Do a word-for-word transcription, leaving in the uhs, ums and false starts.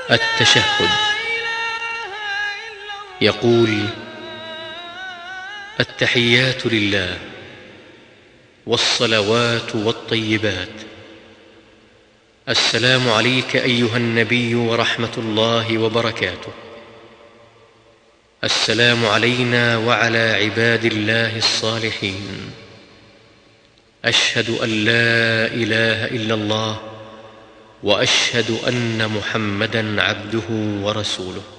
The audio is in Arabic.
التشهد. يقول: التحيات لله والصلوات والطيبات. السلام عليك أيها النبي ورحمة الله وبركاته. السلام علينا وعلى عباد الله الصالحين. أشهد أن لا إله إلا الله وأشهد أن محمدًا عبده ورسوله.